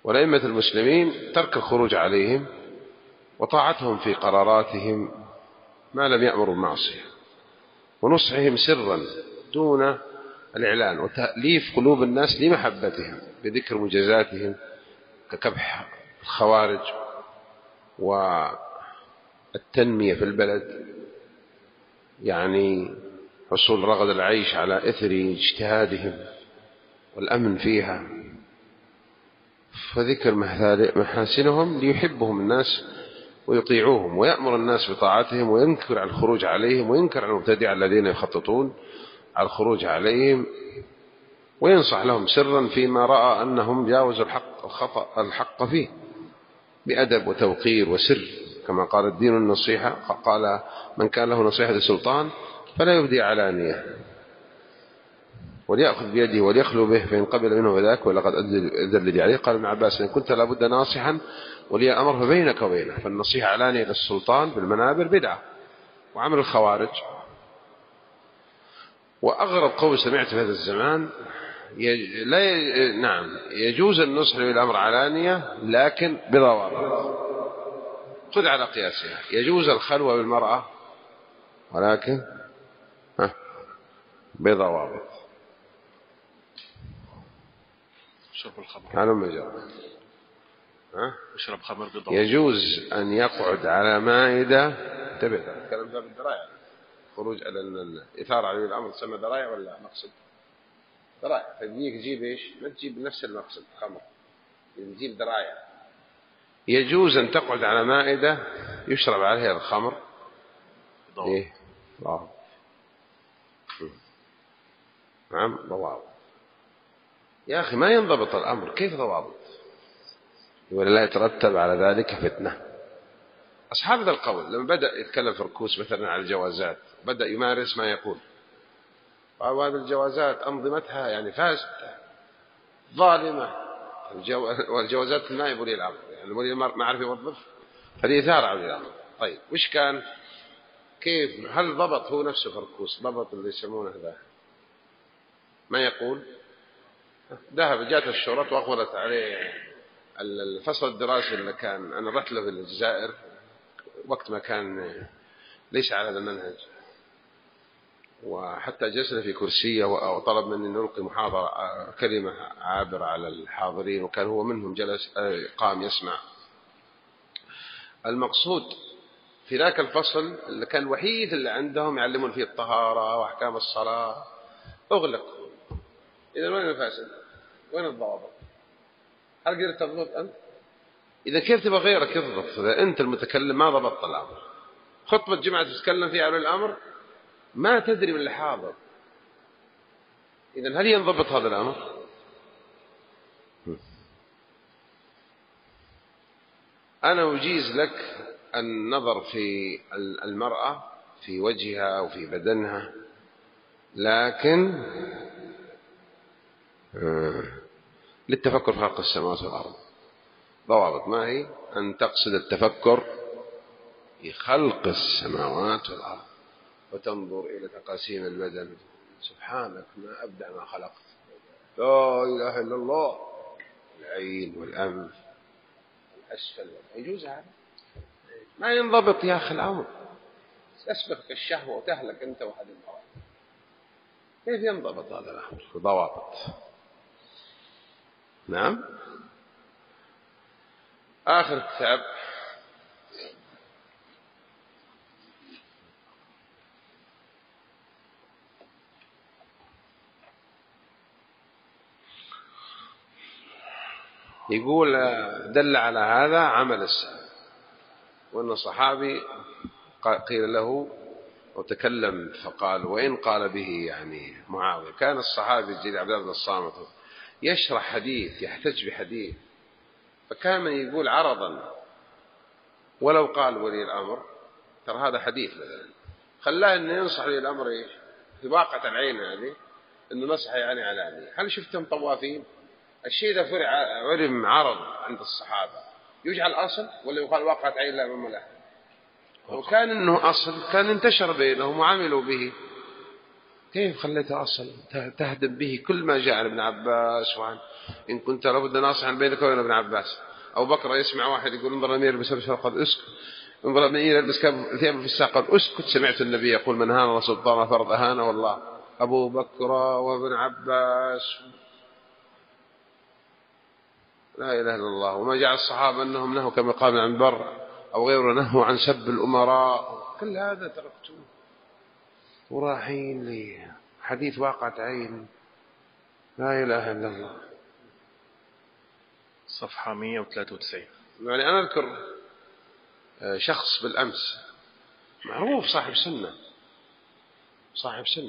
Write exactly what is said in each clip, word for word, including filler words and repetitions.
والأئمة المسلمين ترك الخروج عليهم وطاعتهم في قراراتهم ما لم يأمروا بالمعصية، ونصحهم سرا دون الإعلان، وتأليف قلوب الناس لمحبتهم بذكر مجازاتهم ككبح الخوارج والتنمية في البلد، يعني حصول رغد العيش على إثر اجتهادهم والأمن فيها، فذكر محاسنهم ليحبهم الناس ويطيعوهم، ويأمر الناس بطاعتهم، وينكر عن الخروج عليهم، وينكر عن المبتدع الذين يخططون على الخروج عليهم، وينصح لهم سرا فيما رأى أنهم جاوزوا الحق الخطأ الحق فيه بأدب وتوقير وسر، كما قال الدين النصيحة، قال من كان له نصيحة لسلطان فلا يبدي علانية وليأخذ بيده وليخلو به، فإن قبل منه ذاك ولقد أدى الذي عليه. قال ابن عباس إن كنت لابد ناصحا ولي أمر فبينك وبينه، فالنصيحة علانية للسلطان بالمنابر بدعة وعمل الخوارج. وأغرب قول سمعت في هذا الزمان يج... لا ي... نعم يجوز النصح بالأمر علانية لكن بضوابط، خذ على قياسها، يجوز الخلوة بالمرأة ولكن ها بضوابط. شرب الخمر كانوا مجرد ها يشرب خمر بضوابط. يجوز أن يقعد على مائدة، تبع الكلام ده بالذرايع، خروج على الإثارة على الأمر تسمى ذرايع ولا مقصد؟ ذرايع. فديك تجيب إيش؟ ما تجيب نفس المقصد خمر، تجيب ذرايع. يجوز أن تقعد على مائدة يشرب عليها الخمر ضوابط. إيه؟ ضوابط. نعم ضوابط. يا أخي ما ينضبط الأمر، كيف ضوابط؟ ولا لا يترتب على ذلك فتنة. أصحاب هذا القول لما بدأ يتكلم في ركوس مثلا على الجوازات، بدأ يمارس ما يقول، قالوا هذه الجوازات أنظمتها يعني فاسدة ظالمة، والجوازات النائب ولي الأمر، يعني ولي الأمر ما عرف يوظف فليثار على ولي الأمر. طيب وش كان كيف هل ضبط هو نفسه في ركوس؟ ضبط اللي يسمونه ذا ما يقول؟ ذهب جاءت الشرطة وأقبلت عليه الفصل الدراسي اللي كان أنا رحت له في الجزائر وقت ما كان ليس على هذا المنهج، وحتى جلسنا في كرسية وطلب مني نلقي محاضرة كلمة عابرة على الحاضرين، وكان هو منهم جلس قام يسمع. المقصود في ذاك الفصل اللي كان الوحيد اللي عندهم يعلمون فيه الطهارة وأحكام الصلاة أغلق. إذا وين الفاسد؟ وين الضوابط؟ هل قدرت تضبط أنت؟ إذا كيف تبغى غيرك يضبط؟ إذا أنت المتكلم ما ضبطت الأمر، خطبة جمعة تتكلم فيها على الأمر ما تدري من اللي حاضر، إذن هل ينضبط هذا الأمر؟ أنا أجيز لك النظر في المرأة في وجهها وفي بدنها، لكن للتفكر في خلق السماوات والأرض ضوابط. ما هي؟ أن تقصد التفكر في خلق السماوات والأرض وتنظر إلى تقاسيم البدن، سبحانك ما أبدع ما خلقت، لا إله إلا الله، العين والأنف الأسفل. يجوز هذا؟ ما ينضبط يا أخي الأمر، تسبقك الشهوة وتهلك أنت وحد المرأة. كيف ينضبط هذا الأمر بضوابط؟ نعم. آخر كتاب يقول دل على هذا عمل السلف، وأن صحابي قيل له وتكلم فقال وإن قال به يعني معاوية، كان الصحابي الجليل عبد الله بن الصامت يشرح حديث يحتج بحديث، فكان من يقول عرضا ولو قال ولي الأمر ترى هذا حديث مثلا، خلاه أنه ينصح ولي الأمر إيش في واقعة العين هذه أنه نصح يعني علانية. هل شفتم طوافين؟ الشيء إذا فرع علم عرض عند الصحابة يجعل أصل ولا يقال واقعة عين لا أمام له؟ وكان إنه أصل كان انتشر بينهم وعملوا به. كيف خليته أصل تهدم به كل ما جاء عن ابن عباس؟ وعن إن كنت لابد ناصحا بينك وبين ابن عباس. أو بكر يسمع واحد يقول انظر الأمير يلبس لبس قال اسكت، انظر الأمير يلبس ثياب في الساق قال اسكت، سمعت النبي يقول من هان سلطان فرض هان والله. أبو بكر وابن عباس لا إله إلا الله. وما جعل الصحابة أنهم نهوا كما قال عن بر أو غيره نهوا عن سب الأمراء، كل هذا تركتوه وراحين لي حديث واقعة عين. لا إله إلا الله. صفحة مئة وثلاثة وتسعين. يعني أنا أذكر شخص بالأمس معروف صاحب سنة، صاحب سنة،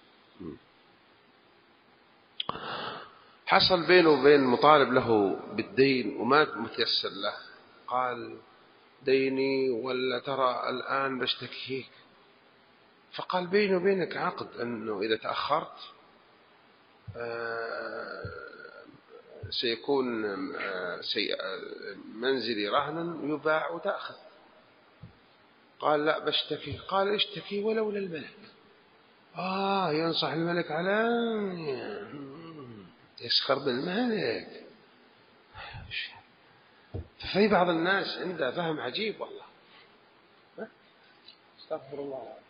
حصل بينه وبين مطالب له بالدين وما متيسر له، قال ديني ولا ترى الآن بشتكيك. فقال بيني وبينك عقد أنه إذا تأخرت سيكون منزلي رهنا يباع وتأخذ. قال لا بشتكي. قال اشتكي ولو للملك. آه ينصح الملك على يسخر بالملك. ففي بعض الناس عنده فهم عجيب والله. استغفر الله.